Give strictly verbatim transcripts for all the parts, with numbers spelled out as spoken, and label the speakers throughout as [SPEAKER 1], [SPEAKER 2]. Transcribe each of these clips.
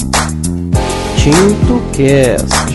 [SPEAKER 1] TintoCast.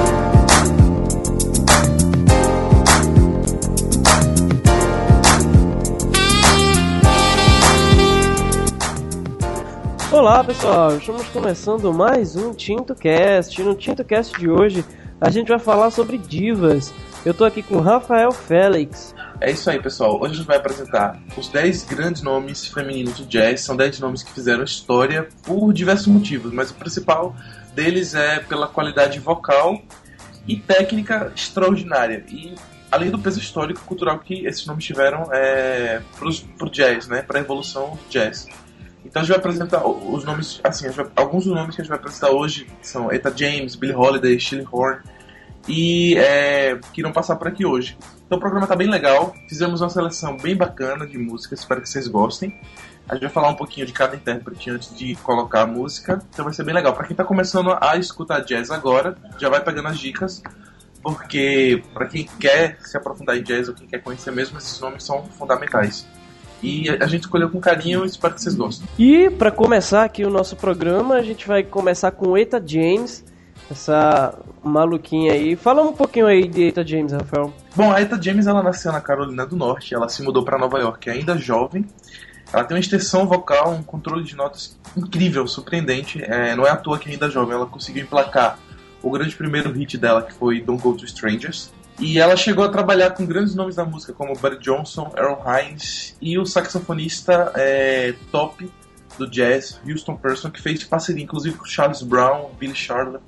[SPEAKER 1] Olá pessoal, estamos começando mais um TintoCast. No TintoCast de hoje a gente vai falar sobre divas. Eu tô aqui com o Rafael Félix.
[SPEAKER 2] É isso aí pessoal, hoje a gente vai apresentar os dez grandes nomes femininos do jazz. São dez nomes que fizeram história por diversos motivos, mas o principal deles é pela qualidade vocal e técnica extraordinária. E além do peso histórico e cultural que esses nomes tiveram é, pro, pro jazz, né, para a evolução do jazz. Então a gente vai apresentar os nomes, assim, vai, alguns dos nomes que a gente vai apresentar hoje são Etta James, Billie Holiday, Shirley Horn, e é, que irão passar por aqui hoje. Então o programa tá bem legal, fizemos uma seleção bem bacana de músicas, espero que vocês gostem. A gente vai falar um pouquinho de cada intérprete antes de colocar a música, então vai ser bem legal. Para quem tá começando a escutar jazz agora, já vai pegando as dicas, porque para quem quer se aprofundar em jazz ou quem quer conhecer mesmo, esses nomes são fundamentais. E a gente escolheu com carinho e espero que vocês gostem.
[SPEAKER 1] E para começar aqui o nosso programa, a gente vai começar com Etta James, essa maluquinha aí. Fala um pouquinho aí de Etta James, Rafael.
[SPEAKER 2] Bom, a Etta James ela nasceu na Carolina do Norte, ela se mudou para Nova York ainda jovem. Ela tem uma extensão vocal, um controle de notas incrível, surpreendente. É, não é à toa que ainda jovem ela conseguiu emplacar o grande primeiro hit dela, que foi Don't Go to Strangers. E ela chegou a trabalhar com grandes nomes da música, como Buddy Johnson, Earl Hines e o saxofonista é, top do jazz, Houston Person, que fez parceria inclusive com Charles Brown, Billy Charlotte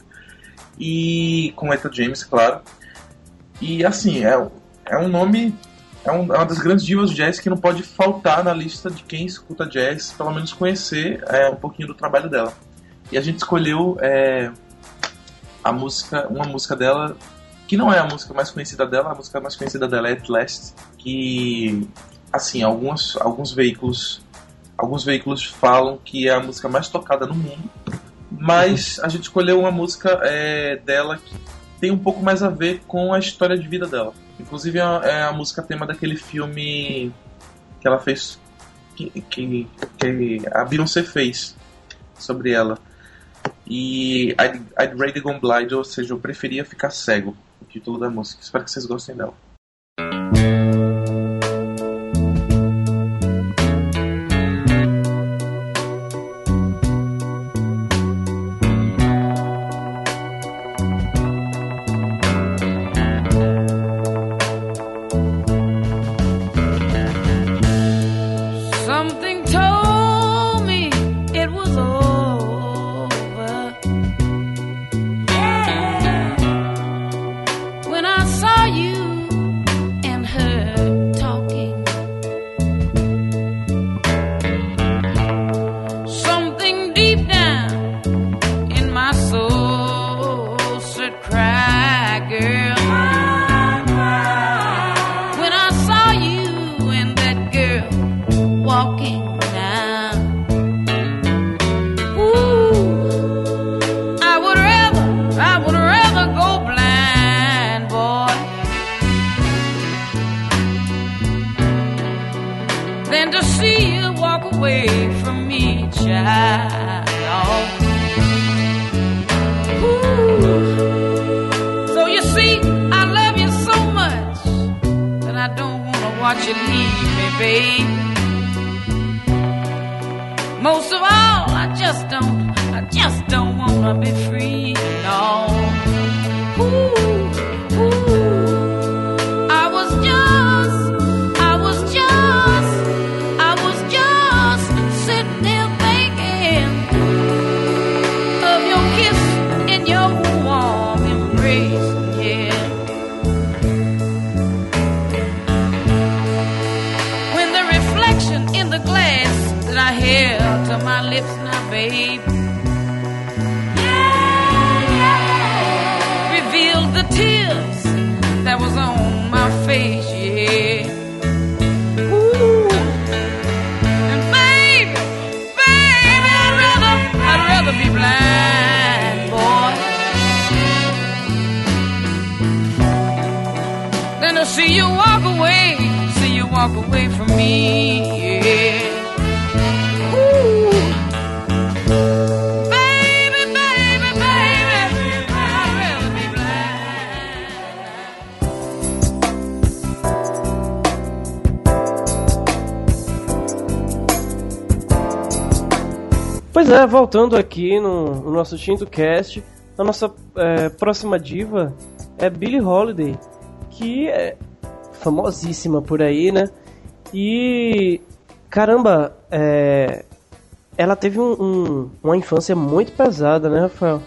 [SPEAKER 2] e com Etta James, claro. E assim, é, é um nome, é, um, é uma das grandes divas do jazz que não pode faltar na lista de quem escuta jazz, pelo menos conhecer é, um pouquinho do trabalho dela. E a gente escolheu é, a música, uma música dela, que não é a música mais conhecida dela, a música mais conhecida dela é At Last, que, assim, alguns, alguns veículos alguns veículos falam que é a música mais tocada no mundo, mas a gente escolheu uma música é, dela que tem um pouco mais a ver com a história de vida dela. Inclusive é a, é a música tema daquele filme que ela fez, que, que, que a Beyoncé fez sobre ela. E I'd, I'd Rather Gone Blind, ou seja, eu preferia ficar cego, o título da música. Espero que vocês gostem dela.
[SPEAKER 3] See you walk away, see you walk away from me, yeah. Ooh. Baby,
[SPEAKER 1] Pois é, voltando aqui no, no nosso Tinto Cast, a nossa é, próxima diva é Billie Holiday, que é famosíssima por aí, né? E, caramba, é, ela teve um, um, uma infância muito pesada, né, Rafael?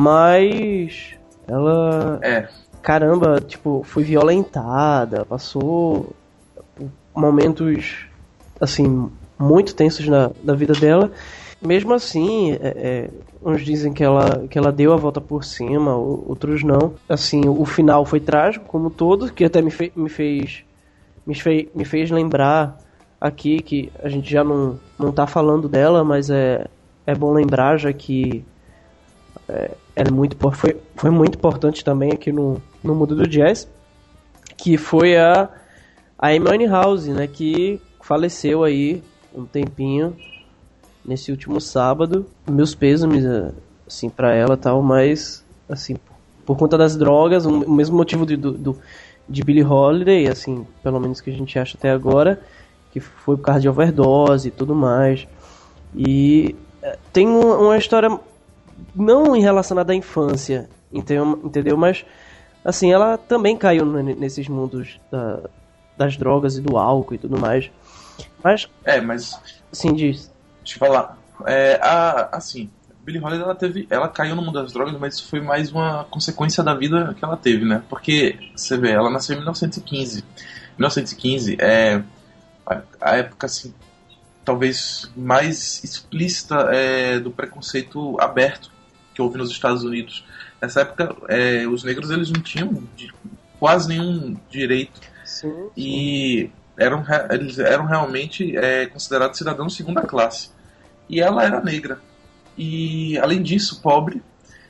[SPEAKER 1] Mas ela,
[SPEAKER 2] É.
[SPEAKER 1] caramba, tipo, foi violentada, passou momentos, assim, muito tensos na, na vida dela. Mesmo assim, é, é, uns dizem que ela, que ela deu a volta por cima, outros não. Assim, o final foi trágico, como todo, que até me, fe, me, fez, me, fez, me fez lembrar aqui que a gente já não, não tá falando dela, mas é, é bom lembrar, já que é, ela é muito, foi, foi muito importante também aqui no, no mundo do jazz, que foi a, a Amy Winehouse, né, que faleceu aí um tempinho nesse último sábado. Meus pêsames, assim, pra ela e tal, mas, assim, por, por conta das drogas, o mesmo motivo de, do, do, de Billie Holiday, assim, pelo menos que a gente acha até agora, que foi por causa de overdose e tudo mais. E tem uma, uma história não relacionada à infância, entendeu? entendeu? Mas, assim, ela também caiu nesses mundos da, das drogas e do álcool e tudo mais. Mas...
[SPEAKER 2] É, mas...
[SPEAKER 1] Sim, diz.
[SPEAKER 2] Deixa eu falar. É, a, assim, Billie Holiday, ela teve, ela caiu no mundo das drogas, mas isso foi mais uma consequência da vida que ela teve, né? Porque, você vê, ela nasceu em mil novecentos e quinze. mil novecentos e quinze é a, a época, assim, talvez mais explícita é, do preconceito aberto que houve nos Estados Unidos. Nessa época, é, os negros, eles não tinham de, quase nenhum direito.
[SPEAKER 1] Sim, sim.
[SPEAKER 2] E eram, eles eram realmente é, considerados cidadãos de segunda classe. E ela era negra. E, além disso, pobre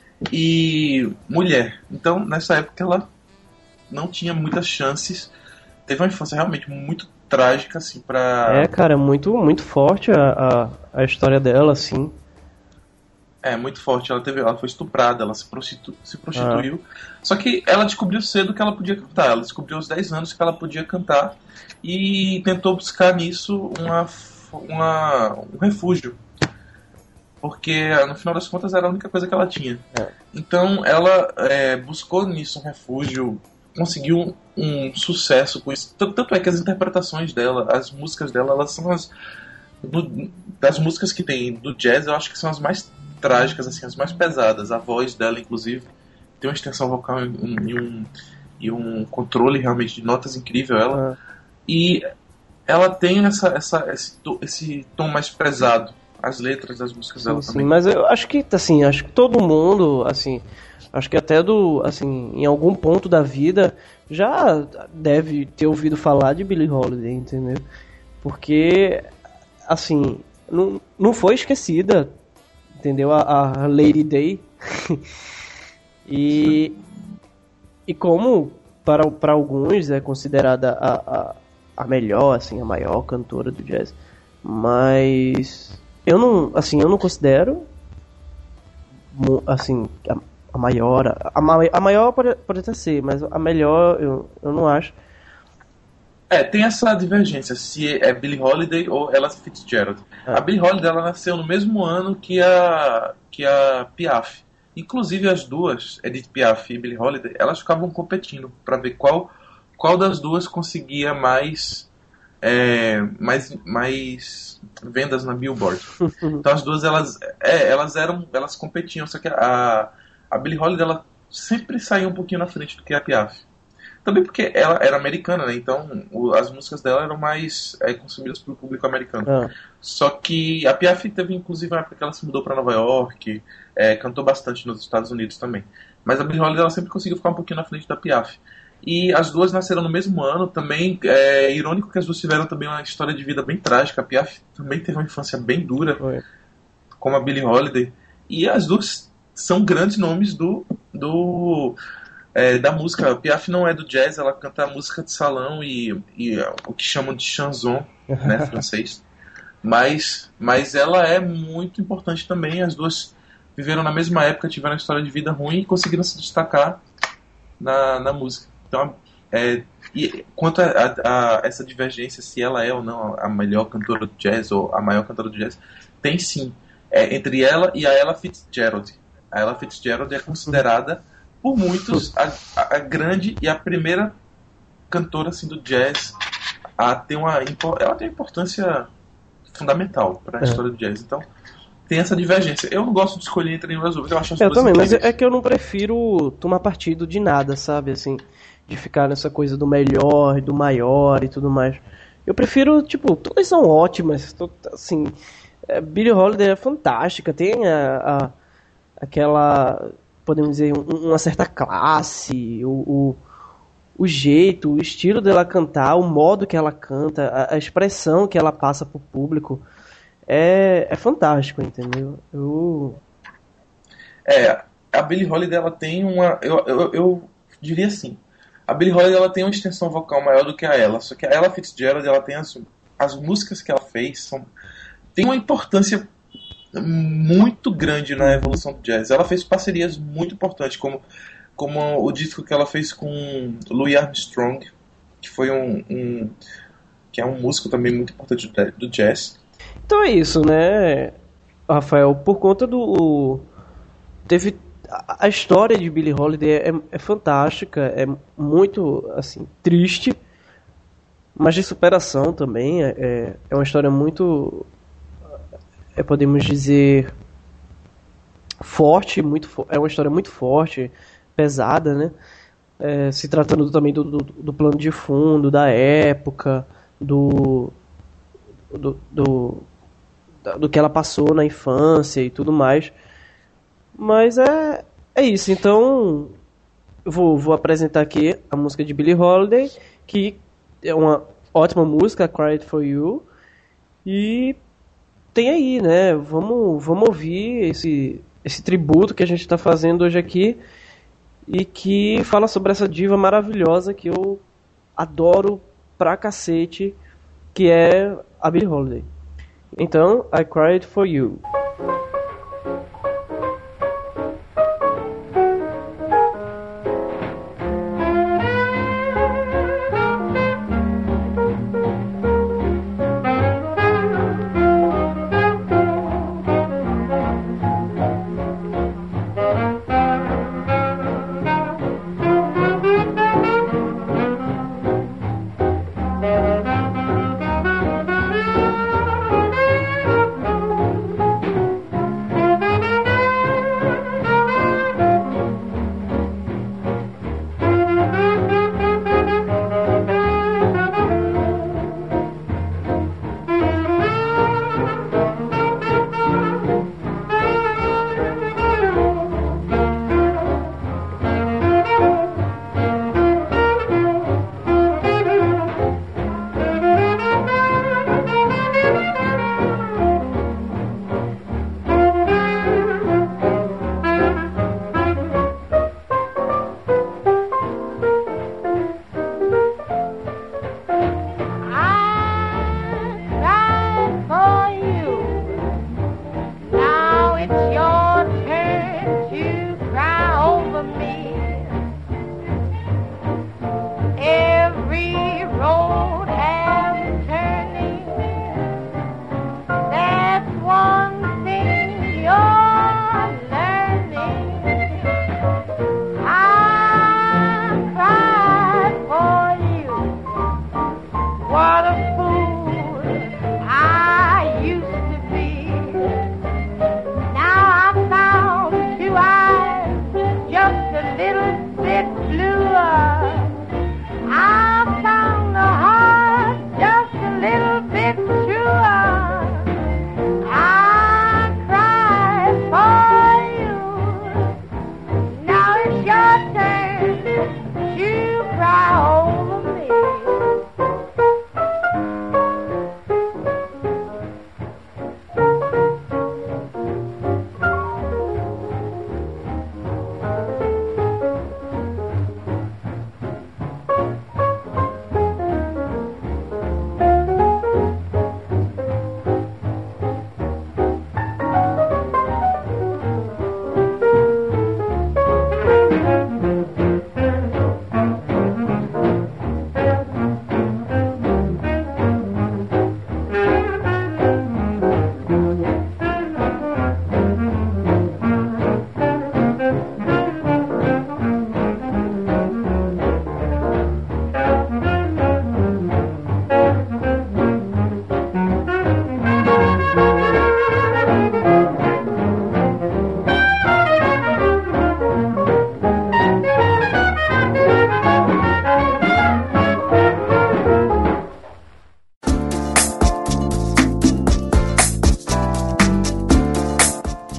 [SPEAKER 2] e mulher. Então, nessa época, ela não tinha muitas chances. Teve uma infância realmente muito trágica, assim, pra...
[SPEAKER 1] É, cara, muito, muito forte a, a, a história dela, assim.
[SPEAKER 2] É, muito forte. Ela, teve, ela foi estuprada, ela se, prostitu, se prostituiu. Ah. Só que ela descobriu cedo que ela podia cantar. Ela descobriu aos dez anos que ela podia cantar e tentou buscar nisso uma, uma, um refúgio. Porque, no final das contas, era a única coisa que ela tinha. É. Então, ela é, buscou nisso um refúgio, conseguiu um, um sucesso com isso. Tanto é que as interpretações dela, as músicas dela, elas são as... Do, das músicas que tem do jazz, eu acho que são as mais trágicas, assim, as mais pesadas. A voz dela, inclusive, tem uma extensão vocal e um, e um controle realmente de notas incrível, ela. É. E ela tem essa, essa, esse, esse tom mais pesado. As letras das músicas dela
[SPEAKER 1] sim,
[SPEAKER 2] também.
[SPEAKER 1] Sim, mas eu acho que, assim, acho que todo mundo, assim, acho que até do, assim, em algum ponto da vida já deve ter ouvido falar de Billie Holiday, entendeu? Porque, assim, não, não foi esquecida, entendeu? A, a Lady Day. e, e como para, para alguns é considerada a, a, a melhor, assim, a maior cantora do jazz, mas eu não, assim, eu não considero assim a, a maior, a, a maior pode, pode até ser, mas a melhor eu, eu não acho.
[SPEAKER 2] É, tem essa divergência, se é Billie Holiday ou Ella Fitzgerald. É. A Billie Holiday, ela nasceu no mesmo ano que a, que a Piaf. Inclusive as duas, Edith Piaf e Billie Holiday, elas ficavam competindo para ver qual, qual das duas conseguia mais, é, mais, mais vendas na Billboard. Então as duas, elas, é, elas eram, elas competiam, só que a, a Billie Holiday, ela sempre saía um pouquinho na frente do que a Piaf. Também porque ela era americana, né? Então o, as músicas dela eram mais é, consumidas pelo público americano. Ah. Só que a Piaf teve, inclusive, uma época que ela se mudou para Nova York, é, cantou bastante nos Estados Unidos também. Mas a Billie Holiday, ela sempre conseguiu ficar um pouquinho na frente da Piaf. E as duas nasceram no mesmo ano. Também é irônico que as duas tiveram também uma história de vida bem trágica. A Piaf também teve uma infância bem dura, Oi. como a Billie Holiday. E as duas são grandes nomes do... do É, da música. A Piaf não é do jazz, ela canta música de salão e, e o que chamam de chanson, né, francês. Mas, mas ela é muito importante também. As duas viveram na mesma época, tiveram uma história de vida ruim e conseguiram se destacar na, na música. Então, é, e quanto a, a, a essa divergência, se ela é ou não a melhor cantora do jazz ou a maior cantora do jazz, tem sim. é entre ela e a Ella Fitzgerald. A Ella Fitzgerald é considerada por muitos a, a, a grande e a primeira cantora assim, do jazz a ter uma, ela tem uma importância fundamental para a é. história do jazz. Então tem essa divergência. Eu não gosto de escolher entre nenhuma das duas. Eu acho as
[SPEAKER 1] eu
[SPEAKER 2] duas
[SPEAKER 1] também,
[SPEAKER 2] incríveis.
[SPEAKER 1] Mas é que eu não prefiro tomar partido de nada, sabe? Assim, de ficar nessa coisa do melhor, do maior e tudo mais. Eu prefiro, tipo, todas são ótimas. Assim, é, Billie Holiday é fantástica. Tem a, a, aquela, podemos dizer, um, uma certa classe, o, o, o jeito, o estilo dela cantar, o modo que ela canta, a, a expressão que ela passa pro público. É, é fantástico, entendeu? Eu...
[SPEAKER 2] É, a Billie Holiday, ela tem uma... Eu, eu, eu diria assim, a Billie Holiday, ela tem uma extensão vocal maior do que a Ella, só que a Ella Fitzgerald, ela tem as, as músicas que ela fez, são, tem uma importância muito grande na evolução do jazz. Ela fez parcerias muito importantes, como, como o disco que ela fez com Louis Armstrong, que foi um, um que é um músico também muito importante do jazz.
[SPEAKER 1] Então é isso, né, Rafael? Por conta do... Teve... A história de Billie Holiday é, é fantástica, é muito, assim, triste, mas de superação também. É, é uma história muito... É, podemos dizer... Forte, muito, é uma história muito forte, pesada, né? É, se tratando também do, do, do plano de fundo, da época, do... do, do do que ela passou na infância e tudo mais. Mas é, é isso. Então eu vou, vou apresentar aqui a música de Billie Holiday, que é uma ótima música, Cried For You. E tem aí, né? Vamos, vamos ouvir esse, esse tributo que a gente está fazendo hoje aqui e que fala sobre essa diva maravilhosa que eu adoro pra cacete, que é a Billie Holiday. Então, I Cried For You.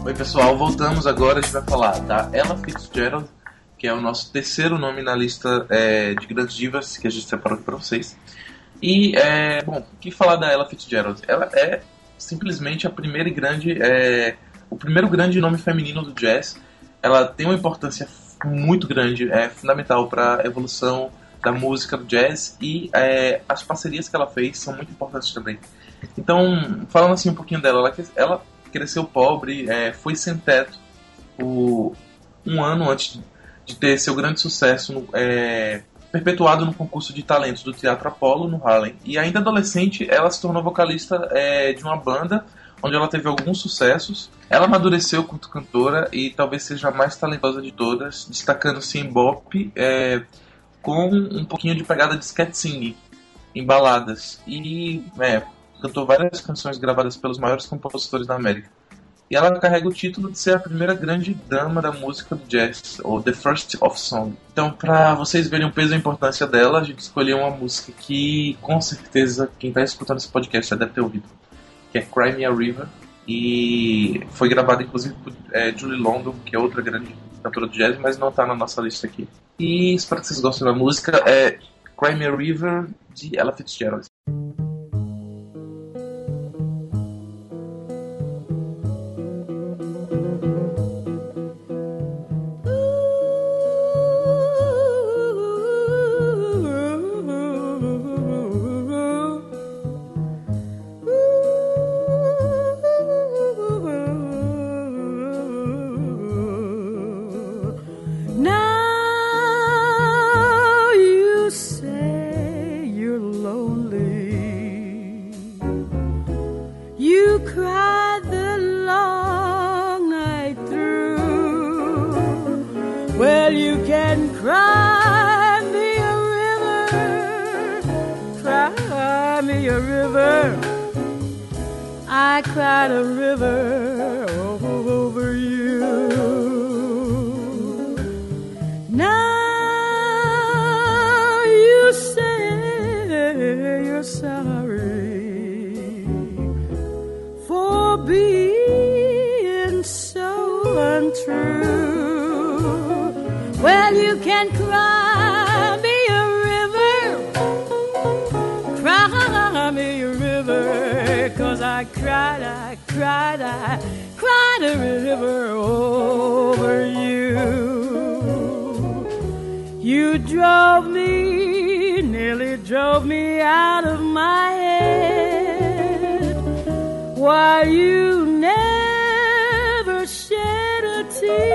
[SPEAKER 2] Oi pessoal, voltamos agora, a gente vai falar da Ella Fitzgerald, que é o nosso terceiro nome na lista é, de grandes divas que a gente separou aqui pra vocês. E, é, bom, o que falar da Ella Fitzgerald? Ela é simplesmente a primeira e grande, é, o primeiro grande nome feminino do jazz. Ela tem uma importância muito grande, é fundamental para a evolução da música do jazz, e é, as parcerias que ela fez são muito importantes também. Então, falando assim um pouquinho dela, ela, ela cresceu pobre, é, foi sem teto por um ano antes de ter seu grande sucesso no, é, perpetuado no concurso de talentos do Teatro Apollo, no Harlem. E ainda adolescente, ela se tornou vocalista é, de uma banda onde ela teve alguns sucessos. Ela amadureceu como cantora e talvez seja a mais talentosa de todas, destacando-se em bop, é, com um pouquinho de pegada de scat singing em baladas. E é, cantou várias canções gravadas pelos maiores compositores da América. E ela carrega o título de ser a primeira grande dama da música do jazz, ou The First of Song. Então, para vocês verem o peso e a importância dela, a gente escolheu uma música que, com certeza, quem está escutando esse podcast já deve ter ouvido, que é Cry Me a River, e foi gravada inclusive por é, Julie London, que é outra grande cantora do jazz, mas não está na nossa lista aqui. E espero que vocês gostem da música. É Cry Me a River, de Ella Fitzgerald.
[SPEAKER 4] I cried a river over you. Now you say you're sorry for being so untrue. Well, you can cry me a river, cry me a river, 'cause I cried, I cried, I cried a river over you. You drove me, nearly drove me out of my head, while you never shed a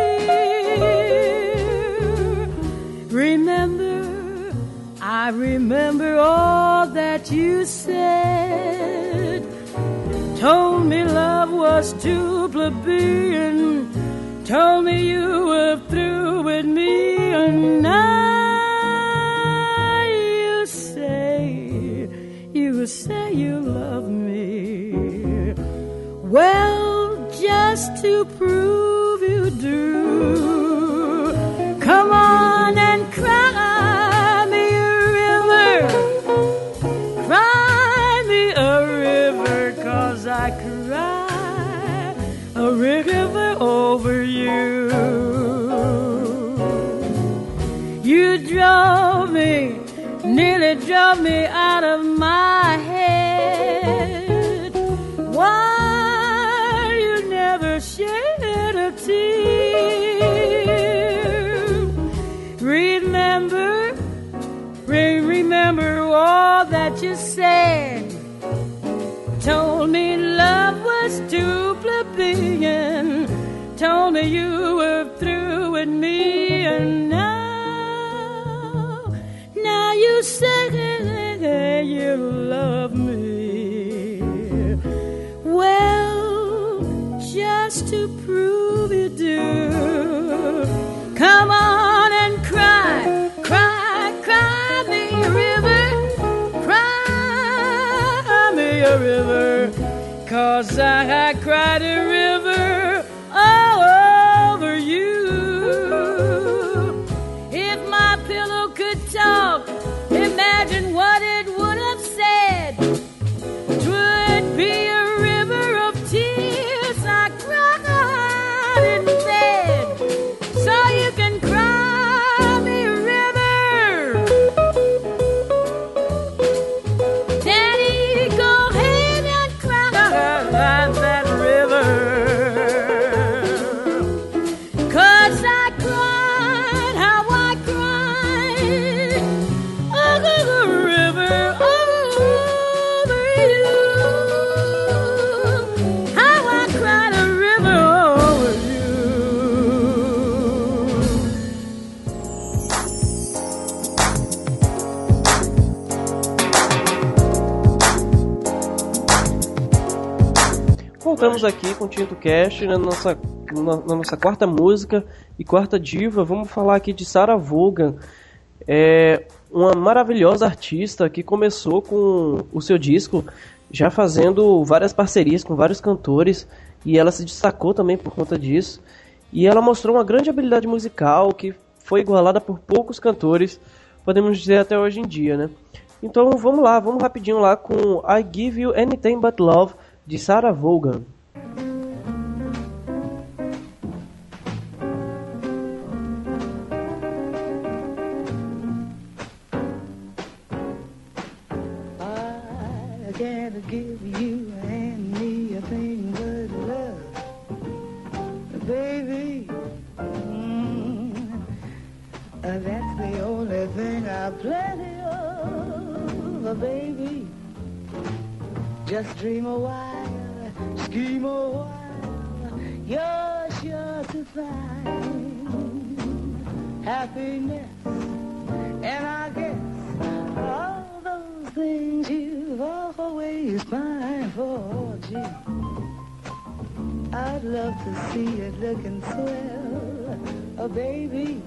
[SPEAKER 4] tear. Remember, I remember all that you said. Told me love was too plebeian, told me you were through with me, and now you say, you say you love me. Well, just to prove you do, come on and cry me a river, cry me a river, 'cause I cry a river over you. You drove me, nearly drove me out of my head, while you never shed a tear. Remember, re- remember all that you said. Told me love was too plebeian, told me you were through with me, and now, now you say you love me. Well, just to prove you do, come on and cry, cry, cry me a river, cry me a river, 'cause I, I cried a river over you. If my pillow could talk, imagine what it would have said. 'Twould be a river of tears I cried
[SPEAKER 1] Voltamos aqui com o Tinto Cast na nossa, na, na nossa quarta música e quarta diva. Vamos falar aqui de Sarah Vaughan, é uma maravilhosa artista que começou com o seu disco já fazendo várias parcerias com vários cantores, e ela se destacou também por conta disso. E ela mostrou uma grande habilidade musical que foi igualada por poucos cantores, podemos dizer até hoje em dia, né? Então vamos lá, vamos rapidinho lá com I Give You Anything But Love, de Sarah Vaughan.
[SPEAKER 5] I can't give you anything but love, baby. Mm, that's the only thing I've plenty of, baby. Just dream a while, scheme a while, you're sure to find happiness. And I guess all those things you've always pined for, gee, I'd love to see it looking swell, a baby.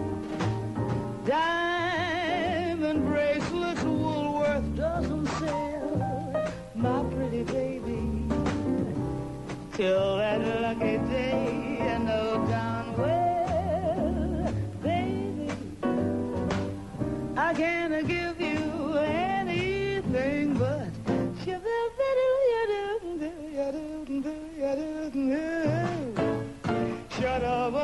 [SPEAKER 5] Diamond bracelets Woolworth doesn't sell, my pretty baby, till that lucky day, you know darn well, baby, I can't give you anything but shut up,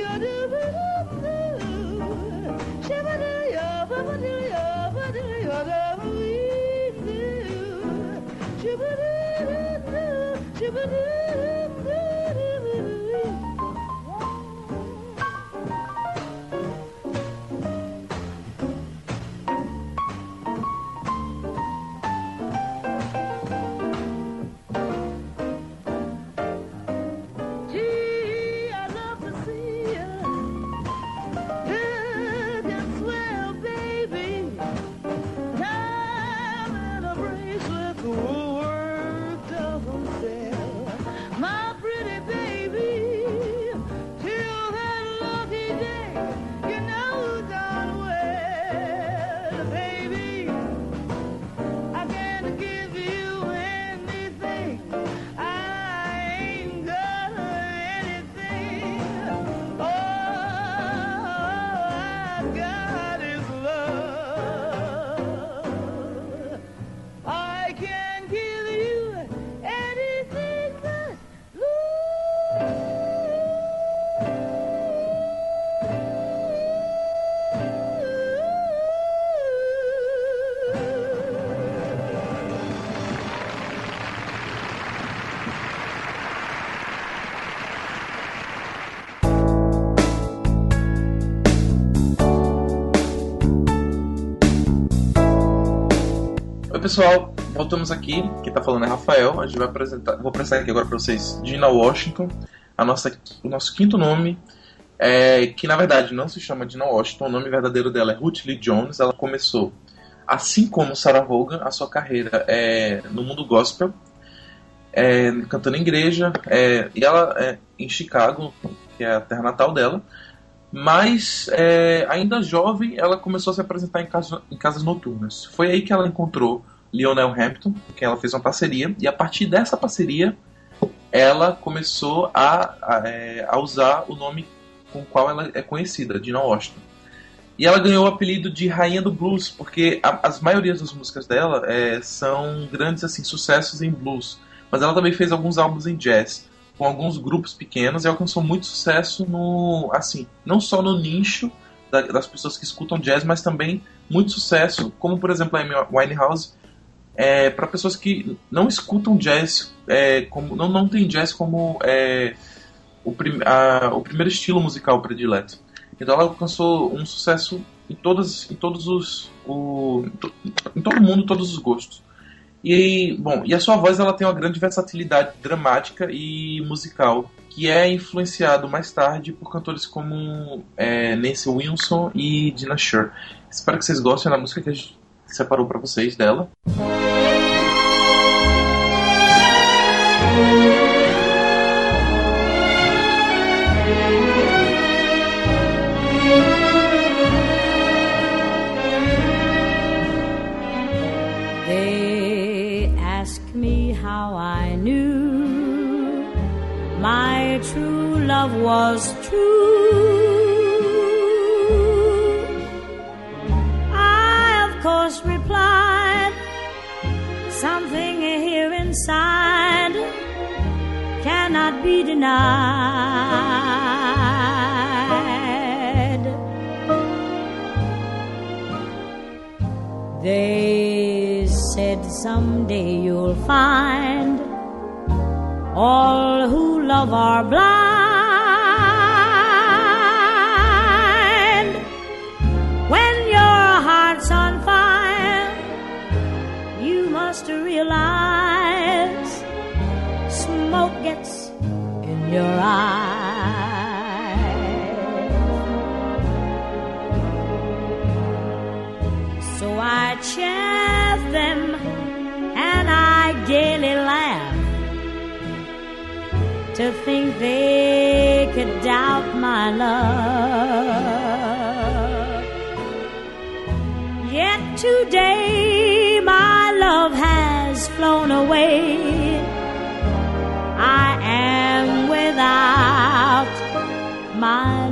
[SPEAKER 2] pessoal, voltamos aqui. Quem tá falando é Rafael. A gente vai apresentar, vou apresentar aqui agora para vocês Dinah Washington, a nossa, o nosso quinto nome, é, que na verdade não se chama Dinah Washington. O nome verdadeiro dela é Ruth Lee Jones. Ela começou, assim como Sarah Vaughan, a sua carreira é, no mundo gospel, é, cantando em igreja, é, e ela é em Chicago, que é a terra natal dela. Mas, é, ainda jovem, ela começou a se apresentar em, casa, em casas noturnas. Foi aí que ela encontrou Lionel Hampton, com quem ela fez uma parceria. E a partir dessa parceria, ela começou a, a, a usar o nome com o qual ela é conhecida, Dinah Washington. E ela ganhou o apelido de Rainha do Blues, porque a, as maiorias das músicas dela é, são grandes assim, sucessos em blues. Mas ela também fez alguns álbuns em jazz, com alguns grupos pequenos, e alcançou muito sucesso no, assim, não só no nicho da, das pessoas que escutam jazz, mas também muito sucesso, como por exemplo a Amy Winehouse, é, para pessoas que não escutam jazz, é, como, não, não tem jazz como é, o, prim, a, o primeiro estilo musical predileto. Então ela alcançou um sucesso em, todas, em todos os o, em todo mundo, todos os gostos. E, bom, e a sua voz ela tem uma grande versatilidade dramática e musical, que é influenciado mais tarde por cantores como é, Nancy Wilson e Dinah Shore. Espero que vocês gostem da música que a gente separou para vocês dela.
[SPEAKER 4] true love was true. I, of course, replied, something here inside cannot be denied. They said someday you'll find all who love are blind. When your heart's on fire, you must realize smoke gets in your eyes. So I chaff them and I gaily laugh to think they could doubt my love. Yet today my love has flown away. I am without my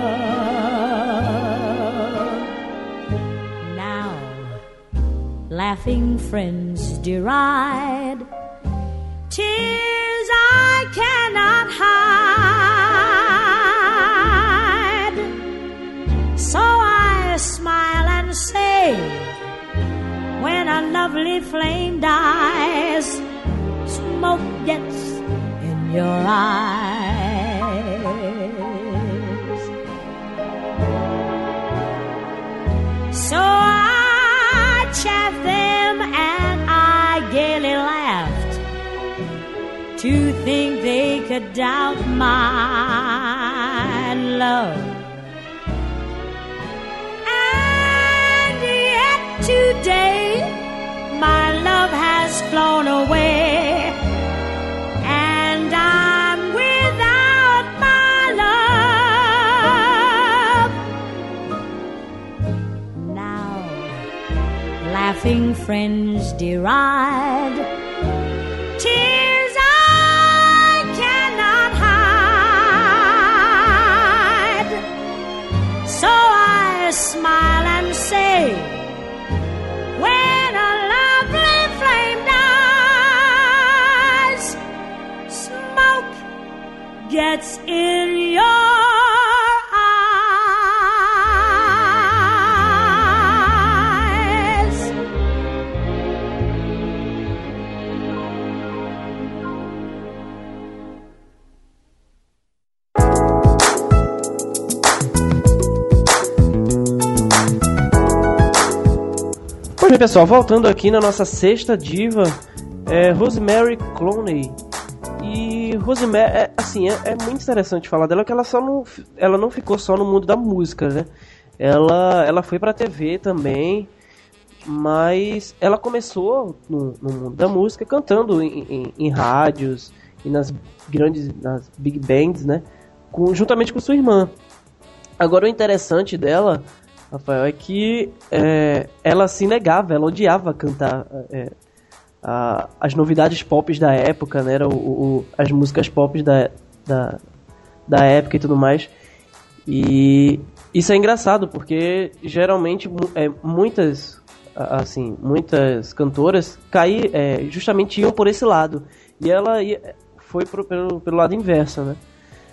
[SPEAKER 4] love. Now laughing friends deride tears I cannot hide. So I smile and say, when a lovely flame dies, smoke gets in your eyes. So I chaff them and I gaily laughed to think they could doubt my love. And yet today my love has flown away, and I'm without my love. Now laughing friends deride tears I cannot hide. So I smile and say, when a lovely flame dies, smoke gets in your eyes.
[SPEAKER 1] Pois bem, pessoal, voltando aqui na nossa sexta diva, é Rosemary Clooney. E Rosemary, é, assim, é, é muito interessante falar dela, que ela, só não, ela não ficou só no mundo da música, né? Ela, ela foi pra T V também, mas ela começou no, no mundo da música cantando em, em, em rádios e nas grandes, nas big bands, né? Com, juntamente com sua irmã. Agora, o interessante dela, Rafael, é que é, ela se negava, ela odiava cantar é, a, as novidades pop da época, né? Era o, o, as músicas pop da, da, da época e tudo mais. E isso é engraçado, porque geralmente é, muitas, assim, muitas cantoras caí, é, justamente iam por esse lado. E ela ia, foi pro, pelo, pelo lado inverso, né?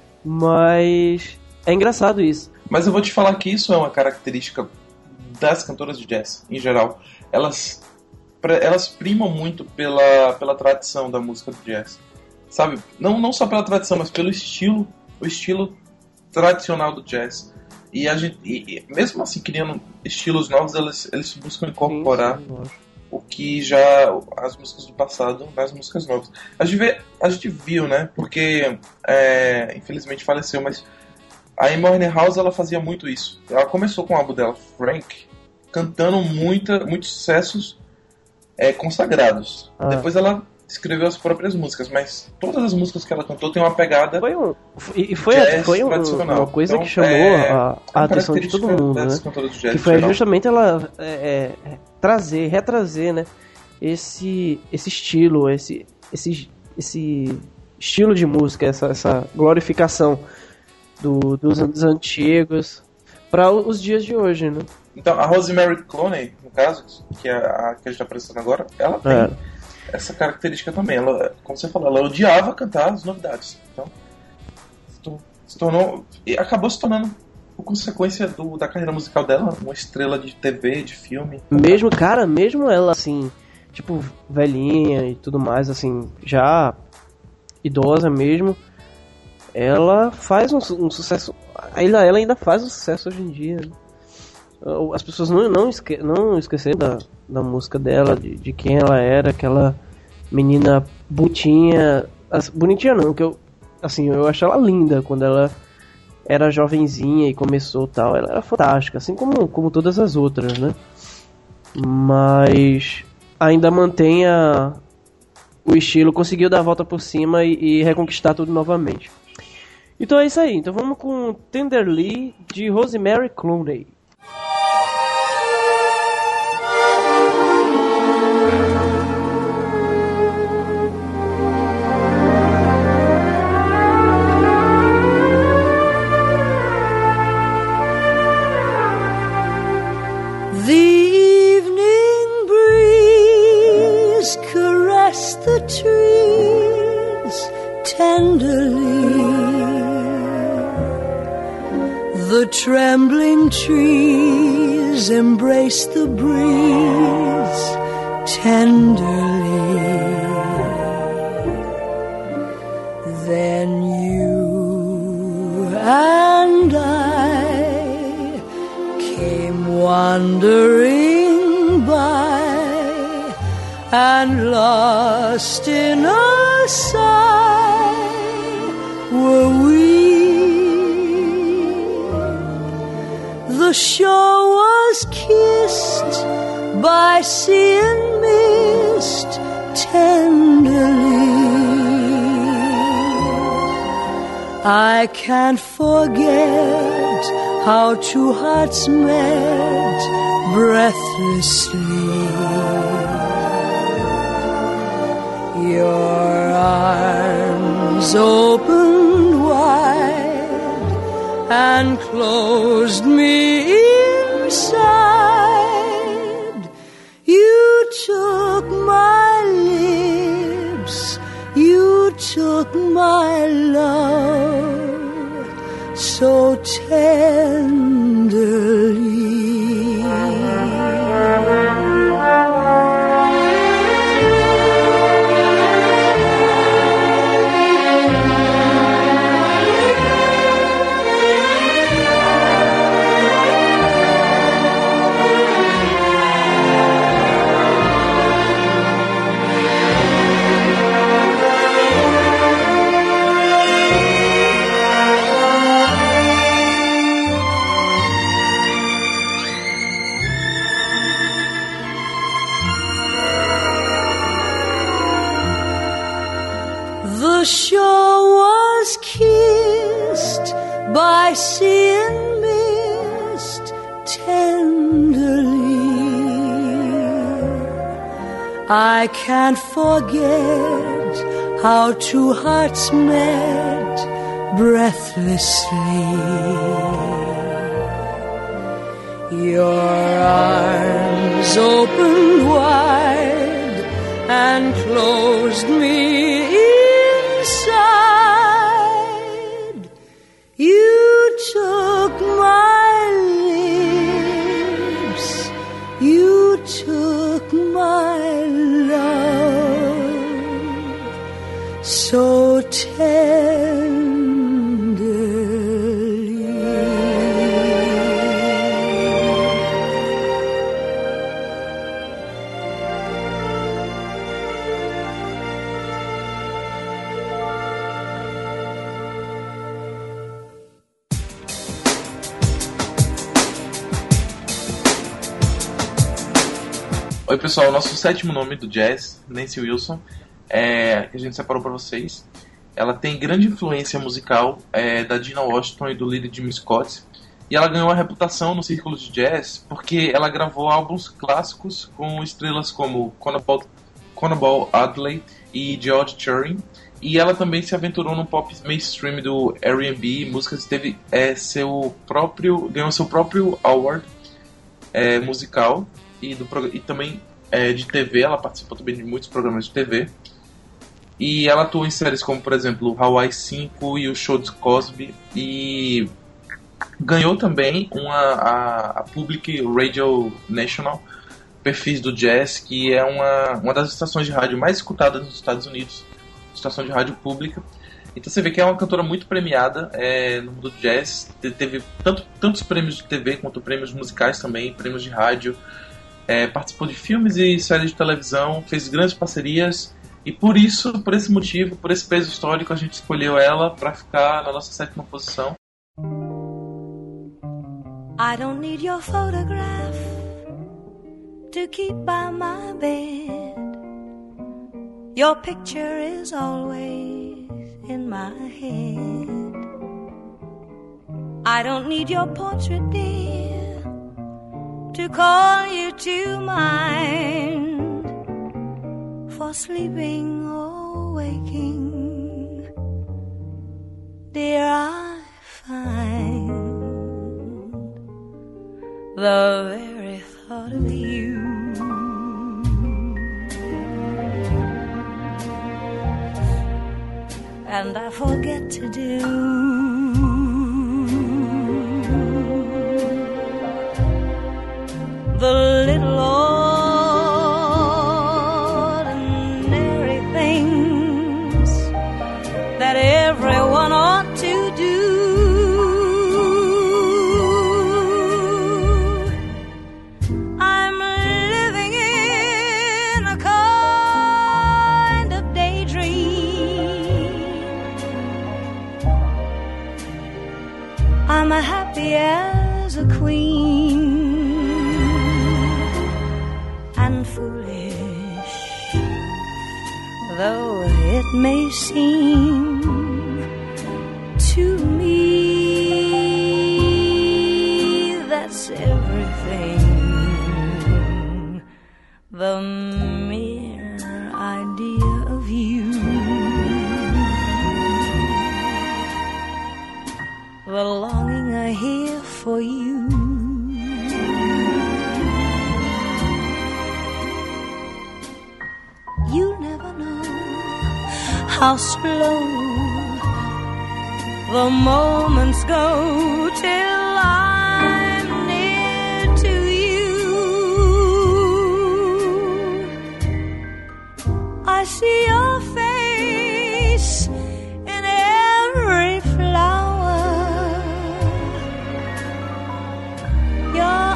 [SPEAKER 1] Mas é engraçado isso.
[SPEAKER 2] Mas eu vou te falar que isso é uma característica das cantoras de jazz, em geral. Elas, elas primam muito pela, pela tradição da música do jazz. Sabe? Não, não só pela tradição, mas pelo estilo, o estilo tradicional do jazz. E, a gente, e, e mesmo assim, criando estilos novos, eles, eles buscam incorporar sim, sim, o que já as músicas do passado nas músicas novas. A gente, vê, a gente viu, né? Porque, é, infelizmente, faleceu, mas a Amy Winehouse, ela fazia muito isso. Ela começou com o álbum dela, Frank, cantando muita, muitos sucessos é, consagrados. Ah. Depois ela escreveu as próprias músicas, mas todas as músicas que ela cantou tem uma pegada
[SPEAKER 1] foi um, e foi, foi um, uma coisa então, que chamou é, a, a atenção de todo mundo, né? Que foi justamente ela é, é, trazer, retrazer, né? Esse, esse estilo, esse, esse, esse estilo de música, essa, essa glorificação do, dos anos antigos para os dias de hoje, né?
[SPEAKER 2] Então, a Rosemary Clooney, no caso, que é a que a gente tá apresentando agora, ela tem
[SPEAKER 1] É.
[SPEAKER 2] essa característica também. Ela, como você falou, ela odiava cantar as novidades. Então, se tor- se tornou... E acabou se tornando, por consequência do, da carreira musical dela, uma estrela de T V, de filme.
[SPEAKER 1] Mesmo, cara, mesmo ela, assim, tipo, velhinha e tudo mais, assim, já idosa mesmo, ela faz um, su- um sucesso, ainda, ela ainda faz um sucesso hoje em dia, né? As pessoas não, não, esque, não esqueceram da, da música dela, de, de quem ela era, aquela menina bonitinha, as- bonitinha não, que eu, assim, eu acho ela linda quando ela era jovenzinha e começou tal, ela era fantástica, assim como, como todas as outras, né? Mas ainda mantém a, o estilo, conseguiu dar a volta por cima e, e reconquistar tudo novamente. Então é isso aí, então vamos com Tenderly de Rosemary Clooney.
[SPEAKER 4] The evening breeze caressed the trees tenderly. The trembling trees embraced the breeze tenderly. Then you and I came wandering by, and lost in a sigh were we. The shore was kissed by sea and mist tenderly. I can't forget how two hearts met breathlessly. Your arms opened wide and closed me inside. You took my lips, you took my love so tenderly. The shore was kissed by sea and mist tenderly. I can't forget how two hearts met breathlessly. Your arms opened wide and closed me inside. You took my lips, you took my love so tenderly.
[SPEAKER 2] Oi pessoal, o nosso sétimo nome do jazz, Nancy Wilson, é, que a gente separou para vocês. Ela tem grande influência musical é, da Dinah Washington e do líder Jimmy Scott. E ela ganhou uma reputação no círculo de jazz porque ela gravou álbuns clássicos com estrelas como Conaball Adley e George Shearing. E ela também se aventurou no pop mainstream do R and B, músicas, teve é, seu próprio, ganhou seu próprio award é, musical e, do, e também é, de T V. Ela participou também de muitos programas de T V. E ela atuou em séries como, por exemplo, Hawaii cinco e o Show de Cosby. E ganhou também uma, a, a Public Radio National, perfis do jazz, que é uma, uma das estações de rádio mais escutadas nos Estados Unidos, estação de rádio pública. Então você vê que é uma cantora muito premiada é, no mundo do jazz. Teve tanto, tantos prêmios de T V quanto prêmios musicais também, prêmios de rádio. É, participou de filmes e séries de televisão, fez grandes parcerias. E por isso, por esse motivo, por esse peso histórico, a gente escolheu ela para ficar na nossa sétima posição.
[SPEAKER 4] I don't need your photograph to keep by my bed. Your picture is always in my head. I don't need your portrait, dear, to call you to mind. For sleeping or waking, dear, I find the very thought of you and I forget to do the little ordinary things that everyone ought to do. I'm living in a kind of daydream. I'm as happy as a queen and foolish though it may seem to me. That's everything, the mere idea of you, the longing I hear for you. You never know how slow the moments go till I'm near to you. I see your face in every flower, your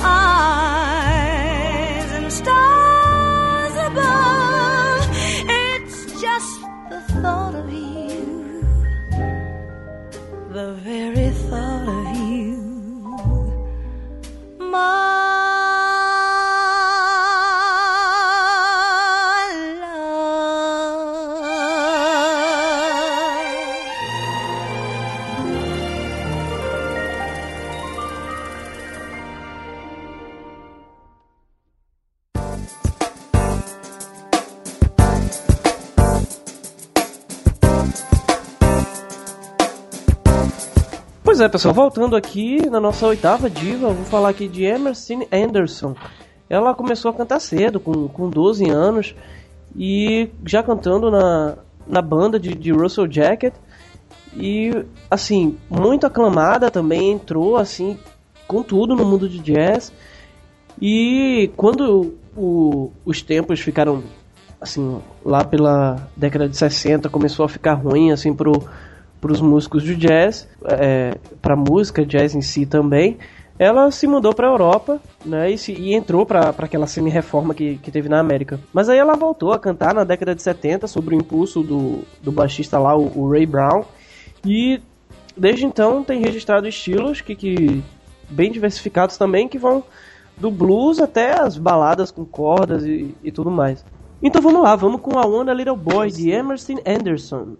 [SPEAKER 4] eyes and stars above. It's just the thought of you, the very thought of you, my
[SPEAKER 1] Pois é, pessoal, voltando aqui na nossa oitava diva, vou falar aqui de Emerson Anderson. Ela começou a cantar cedo, com, com doze anos, e já cantando na, na banda de, de Russell Jacket. E, assim, muito aclamada também, entrou, assim, com tudo no mundo de jazz. E quando o, os tempos ficaram, assim, lá pela década de sessenta, começou a ficar ruim, assim, pro... para os músicos de jazz, é, para a música jazz em si também, ela se mudou para a Europa, né, e, se, e entrou para aquela semi-reforma que, que teve na América. Mas aí ela voltou a cantar na década de setenta, sob o impulso do, do baixista lá, o, o Ray Brown, e desde então tem registrado estilos que, que bem diversificados também, que vão do blues até as baladas com cordas e, e tudo mais. Então vamos lá, vamos com a Wonder Little Boy, de Emerson Anderson.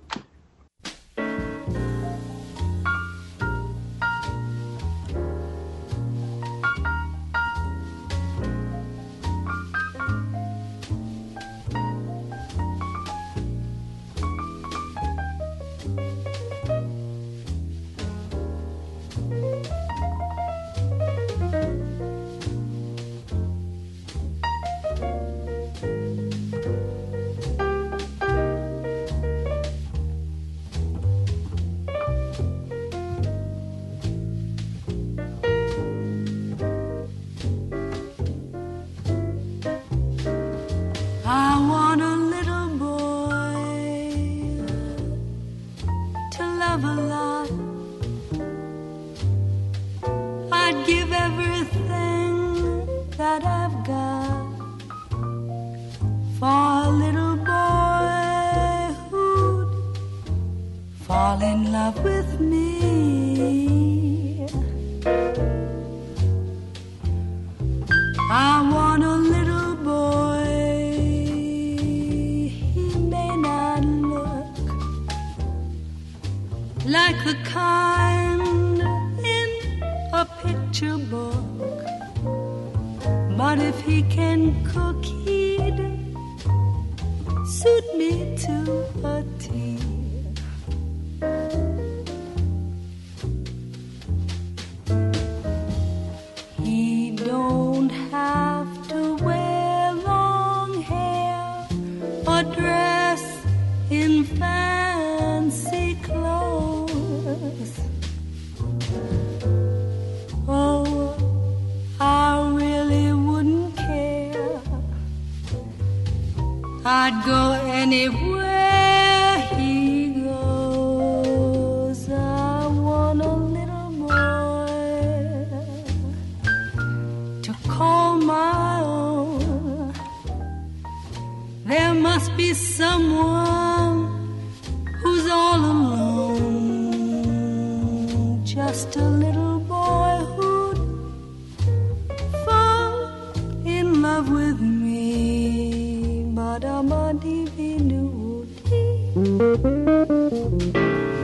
[SPEAKER 4] picture book, but if he can cook, he'd suit me to a T. He don't have to wear long hair or dress in fancy clothes. Oh, I really wouldn't care. I'd go anywhere he goes. I want a little boy to call my own. There must be someone who's all alone. Just a little boy who'd fall in love with me. Ba-da-ba-dee-dee-doo-dee.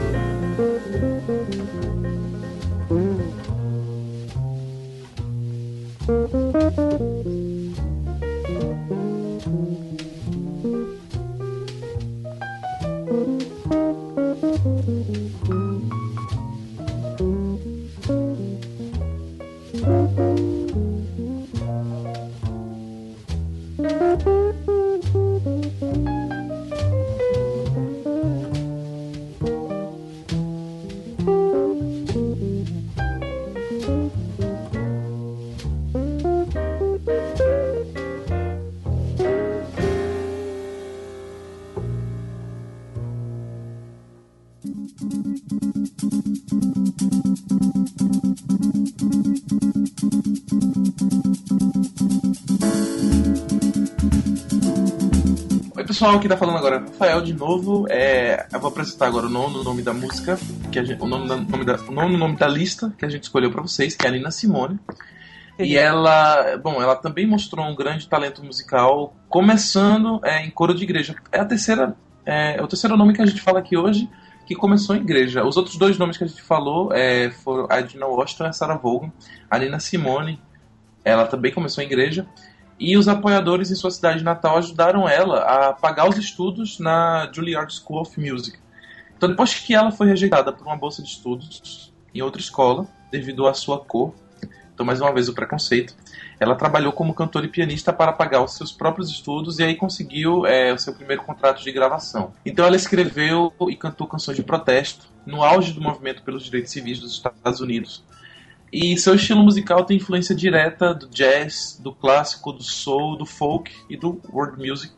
[SPEAKER 2] Pessoal, que tá falando agora é Rafael de novo. É, eu vou apresentar agora o nono nome da música, que a gente, o, nono da, nome da, o nono nome da lista que a gente escolheu pra vocês, que é a Nina Simone. E ela, bom, ela também mostrou um grande talento musical, começando é, em coro de igreja. É a terceira, é, é o terceiro nome que a gente fala aqui hoje, que começou em igreja. Os outros dois nomes que a gente falou é, foram a Dinah Washington e a Sarah Vaughan. A Nina Simone, ela também começou em igreja. E os apoiadores em sua cidade natal ajudaram ela a pagar os estudos na Juilliard School of Music. Então, depois que ela foi rejeitada por uma bolsa de estudos em outra escola, devido à sua cor, então, mais uma vez, o preconceito, ela trabalhou como cantora e pianista para pagar os seus próprios estudos e aí conseguiu é, o seu primeiro contrato de gravação. Então, ela escreveu e cantou canções de protesto no auge do movimento pelos direitos civis dos Estados Unidos. E seu estilo musical tem influência direta do jazz, do clássico, do soul, do folk e do world music.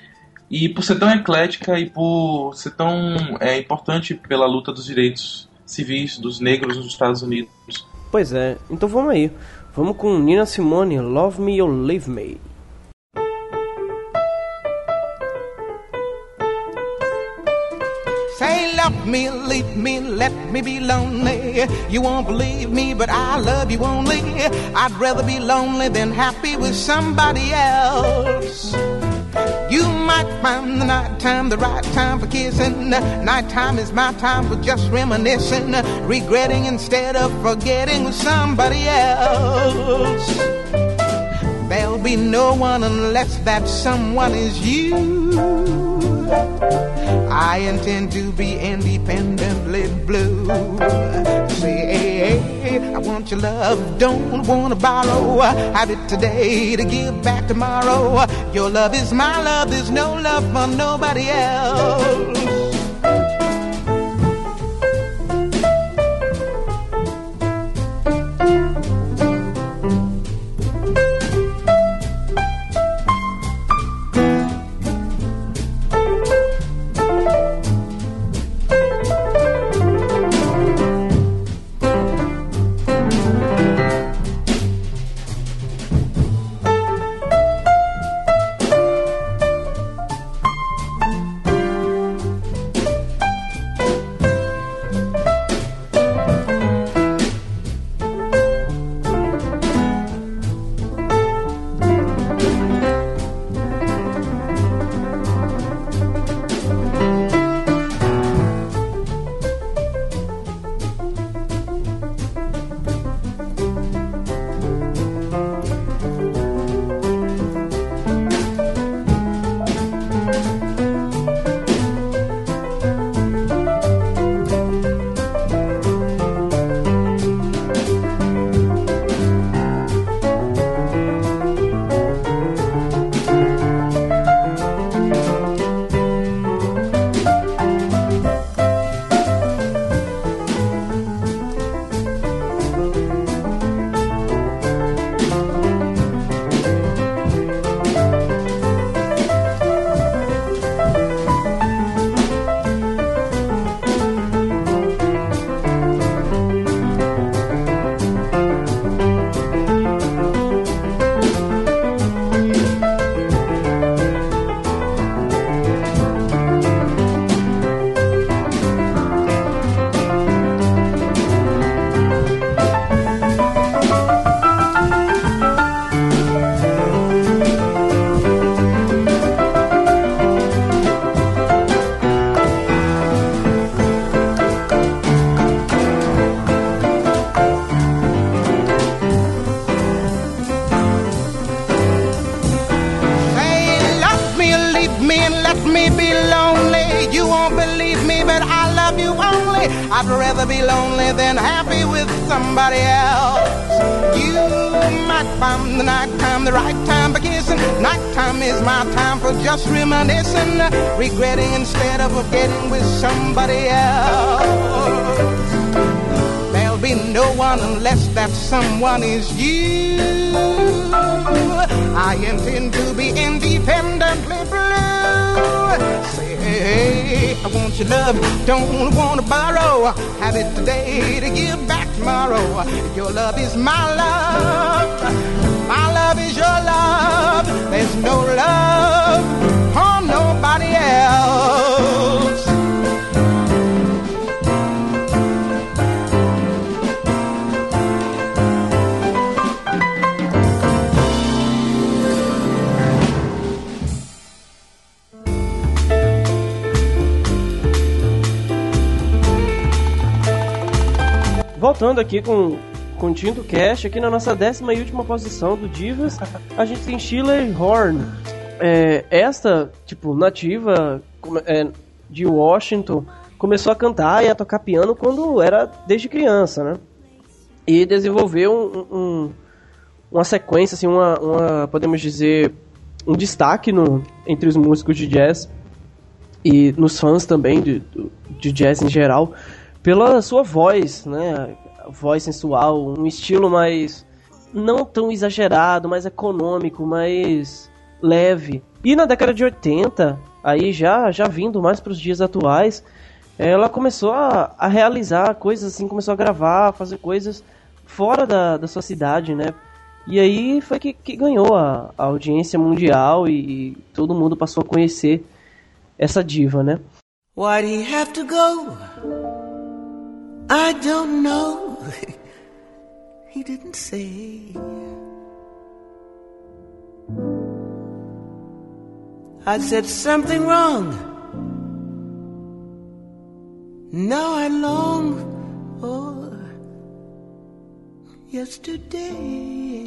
[SPEAKER 2] E por ser tão eclética e por ser tão é, importante pela luta dos direitos civis dos negros nos Estados Unidos.
[SPEAKER 1] Pois é, então vamos aí. Vamos com Nina Simone, Love Me or Leave Me.
[SPEAKER 6] Say love me, leave me, let me be lonely. You won't believe me, but I love you only. I'd rather be lonely than happy with somebody else. You might find the nighttime the right time for kissing. Nighttime is my time for just reminiscing, regretting instead of forgetting with somebody else. There'll be no one unless that someone is you. I intend to be independently blue. Say, hey, I want your love, don't wanna borrow. Have it today to give back tomorrow. Your love is my love, there's no love for nobody else. I'd rather be lonely than happy with somebody else. You might find the nighttime the right time for kissing. Nighttime is my time for just reminiscing, regretting instead of forgetting with somebody else. There'll be no one unless that someone is you. I intend to be independently blue. Say, hey, I want your love, don't want to borrow. Have it today to give back tomorrow. Your love is my love, my love is your love. There's no love for nobody else.
[SPEAKER 1] Voltando aqui com, com o Tinto Cast, aqui na nossa décima e última posição do Divas, a gente tem Sheila Horn. É, esta, tipo, nativa é, de Washington, começou a cantar e a tocar piano quando era desde criança, né? E desenvolveu um, um, uma sequência, assim, uma, uma, podemos dizer, um destaque no, entre os músicos de jazz e nos fãs também de, de jazz em geral, pela sua voz, né? Voz sensual, um estilo mais não tão exagerado, mais econômico, mais leve. E na década de oitenta, aí já, já vindo mais para os dias atuais, ela começou a, a realizar coisas assim, começou a gravar, fazer coisas fora da, da sua cidade, né? E aí foi que, que ganhou a, a audiência mundial e, e todo mundo passou a conhecer essa diva, né?
[SPEAKER 7] Why'd he have to go? I don't know. He didn't say. I said something wrong. Now I long for yesterday.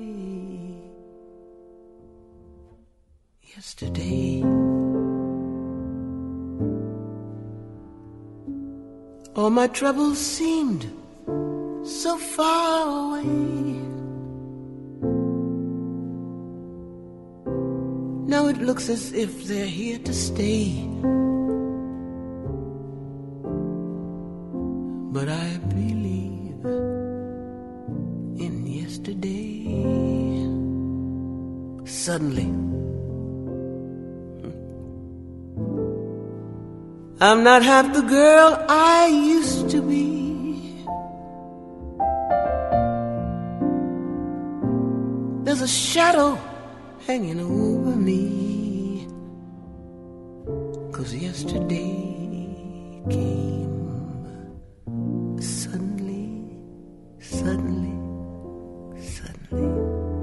[SPEAKER 7] Yesterday. All my troubles seemed so far away. Now it looks as if they're here to stay. But I believe in yesterday. Suddenly, I'm not half the girl I used to be. There's a shadow hanging over me, 'cause yesterday came suddenly, suddenly, suddenly.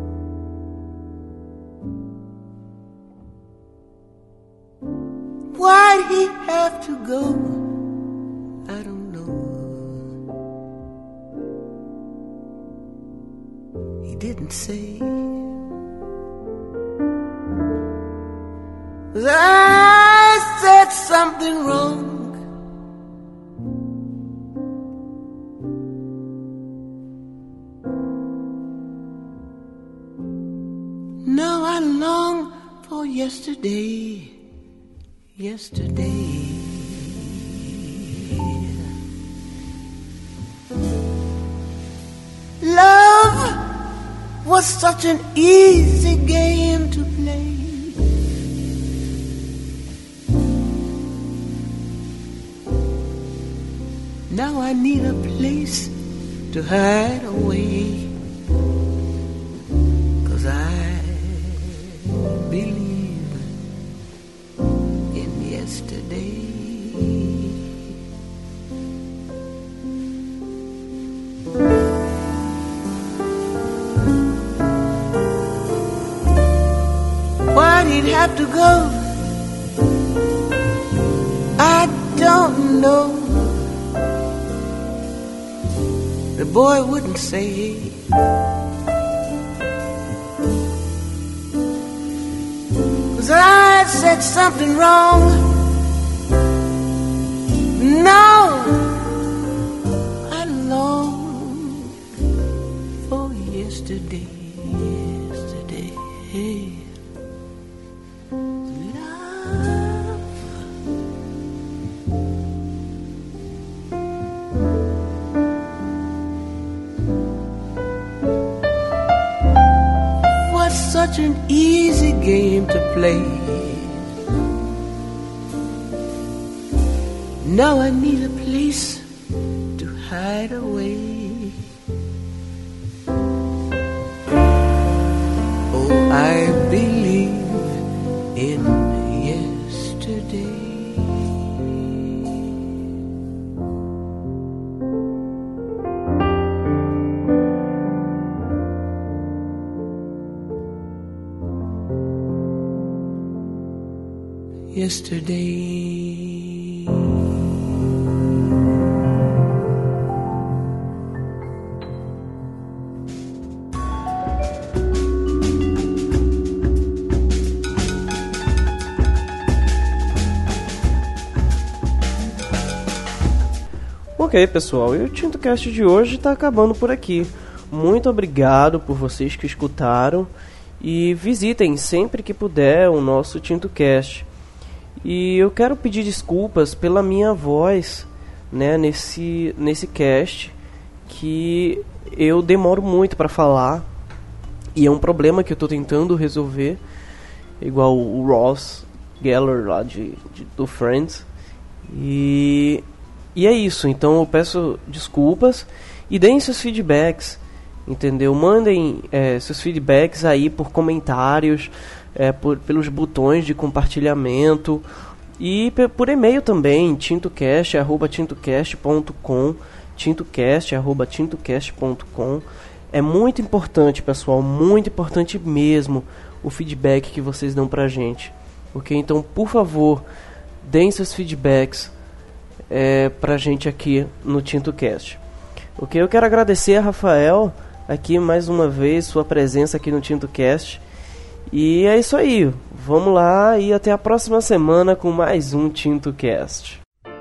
[SPEAKER 7] Why'd he have to go? I don't know. He didn't say. I said something wrong. Now I long for yesterday. Yesterday. Love was such an easy game to play. Now I need a place to hide away, 'cause I believe in yesterday. Why'd he have to go? I don't know. The boy wouldn't say. 'Cause I said something wrong. No, yesterday, yesterday. Love. What's such an easy game to play? Now I need a place to hide away. Oh, I believe in yesterday. Yesterday.
[SPEAKER 1] Ok, pessoal, e o TintoCast de hoje está acabando por aqui. Muito obrigado por vocês que escutaram e visitem sempre que puder o nosso TintoCast. E eu quero pedir desculpas pela minha voz, né, nesse, nesse cast, que eu demoro muito para falar e é um problema que eu estou tentando resolver, igual o Ross Geller lá de, de, do Friends. E... E é isso, então eu peço desculpas e deem seus feedbacks, entendeu? Mandem é, seus feedbacks aí por comentários, é, por, pelos botões de compartilhamento e p- por e-mail também, tintocast arroba tintocast ponto com, tintocast arroba tintocast ponto com. É muito importante, pessoal, muito importante mesmo o feedback que vocês dão pra gente, ok? Então, por favor, deem seus feedbacks É, pra gente aqui no TintoCast. Ok, eu quero agradecer a Rafael aqui mais uma vez, sua presença aqui no TintoCast. E é isso aí, vamos lá e até a próxima semana com mais um TintoCast.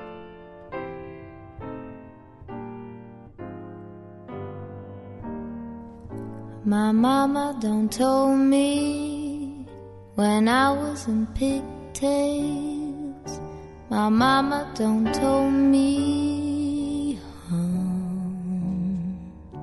[SPEAKER 4] My mama done told me when I was in pigtails. My mama done told me home.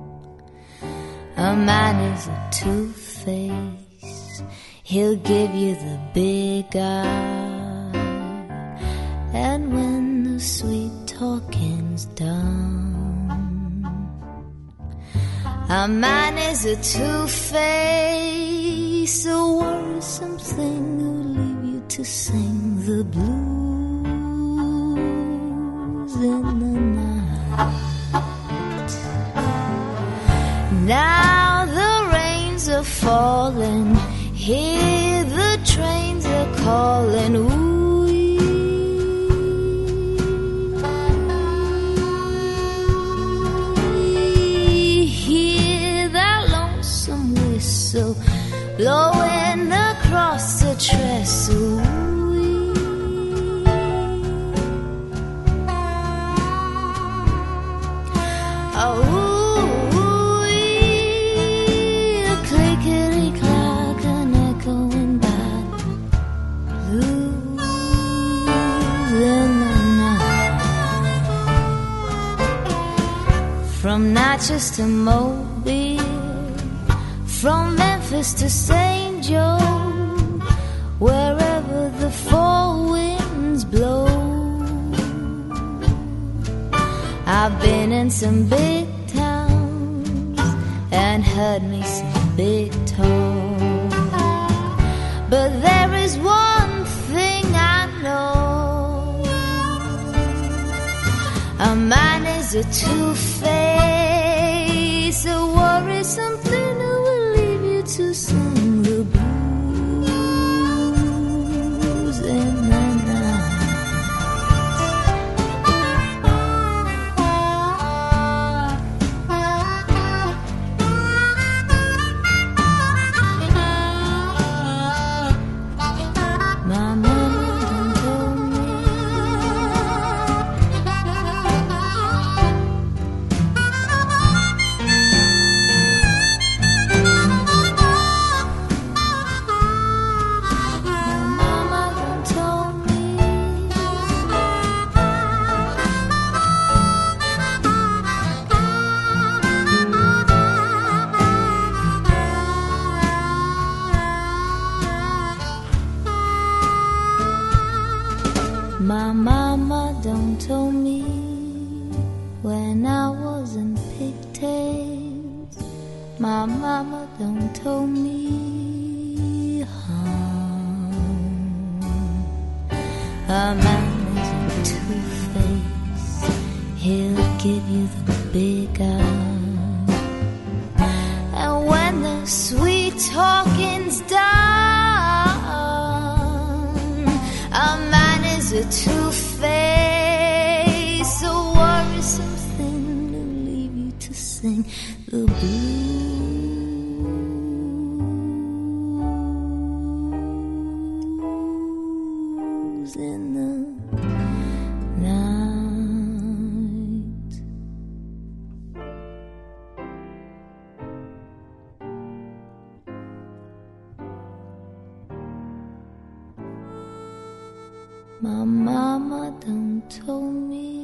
[SPEAKER 4] A man is a two-face. He'll give you the big eye. And when the sweet talking's done, a man is a two-face. A worrisome thing who'll leave you to sing the blues in the night. Now the rains are falling, hear the trains are calling. Ooh, hear that lonesome whistle blowing across the trestle. From Natchez to Mobile, from Memphis to Saint Joe, wherever the four winds blow. I've been in some big towns and heard me some big talk, but there is one thing I know: a man is a two-face, a worrisome thing who will leave you to sing the blues in the night. My mama done told me My mama done told me how a man is a two-face. He'll give you the big eye, and when the sweet talking's done, a man is a two-face, a worrisome thing to leave you to sing the blues in the night. My mama done told me